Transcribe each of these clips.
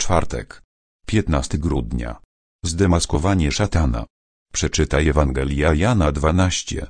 Czwartek. 15 grudnia. Zdemaskowanie szatana. Przeczytaj Ewangelia Jana 12,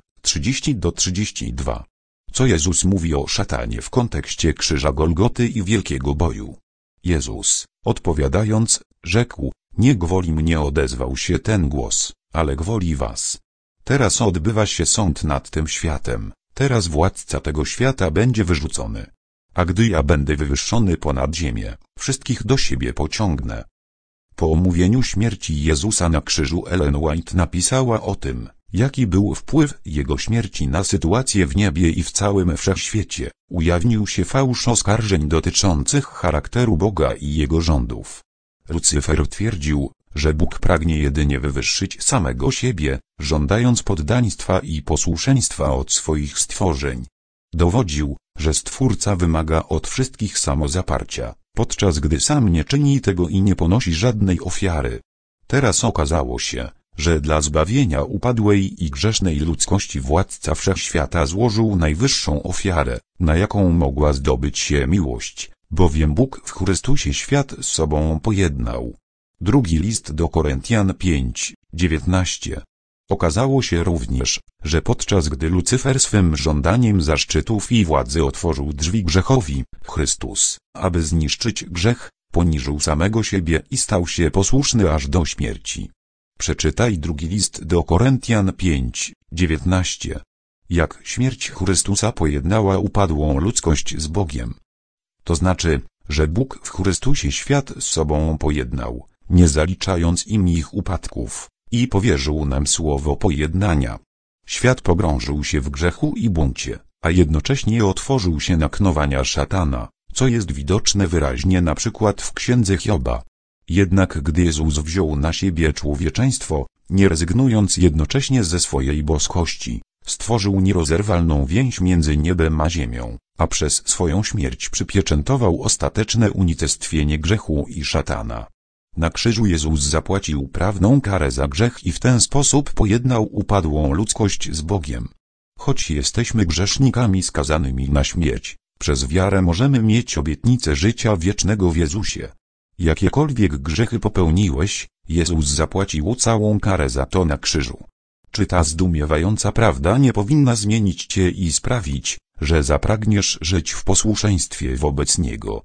30-32. Co Jezus mówi o szatanie w kontekście krzyża Golgoty i wielkiego boju? Jezus, odpowiadając, rzekł: nie gwoli mnie odezwał się ten głos, ale gwoli was. Teraz odbywa się sąd nad tym światem, teraz władca tego świata będzie wyrzucony. A gdy ja będę wywyższony ponad ziemię, wszystkich do siebie pociągnę. Po omówieniu śmierci Jezusa na krzyżu Ellen White napisała o tym, jaki był wpływ Jego śmierci na sytuację w niebie i w całym wszechświecie. Ujawnił się fałsz oskarżeń dotyczących charakteru Boga i Jego rządów. Lucyfer twierdził, że Bóg pragnie jedynie wywyższyć samego siebie, żądając poddaństwa i posłuszeństwa od swoich stworzeń. Dowodził, że Stwórca wymaga od wszystkich samozaparcia, podczas gdy sam nie czyni tego i nie ponosi żadnej ofiary. Teraz okazało się, że dla zbawienia upadłej i grzesznej ludzkości Władca Wszechświata złożył najwyższą ofiarę, na jaką mogła zdobyć się miłość, bowiem Bóg w Chrystusie świat z sobą pojednał. Drugi list do Koryntian 5, 19. Okazało się również, że podczas gdy Lucyfer swym żądaniem zaszczytów i władzy otworzył drzwi grzechowi, Chrystus, aby zniszczyć grzech, poniżył samego siebie i stał się posłuszny aż do śmierci. Przeczytaj drugi list do Koryntian 5, 19. Jak śmierć Chrystusa pojednała upadłą ludzkość z Bogiem. To znaczy, że Bóg w Chrystusie świat z sobą pojednał, nie zaliczając im ich upadków, i powierzył nam słowo pojednania. Świat pogrążył się w grzechu i buncie, a jednocześnie otworzył się na knowania szatana, co jest widoczne wyraźnie na przykład w księdze Hioba. Jednak gdy Jezus wziął na siebie człowieczeństwo, nie rezygnując jednocześnie ze swojej boskości, stworzył nierozerwalną więź między niebem a ziemią, a przez swoją śmierć przypieczętował ostateczne unicestwienie grzechu i szatana. Na krzyżu Jezus zapłacił prawną karę za grzech i w ten sposób pojednał upadłą ludzkość z Bogiem. Choć jesteśmy grzesznikami skazanymi na śmierć, przez wiarę możemy mieć obietnicę życia wiecznego w Jezusie. Jakiekolwiek grzechy popełniłeś, Jezus zapłacił całą karę za to na krzyżu. Czy ta zdumiewająca prawda nie powinna zmienić cię i sprawić, że zapragniesz żyć w posłuszeństwie wobec Niego?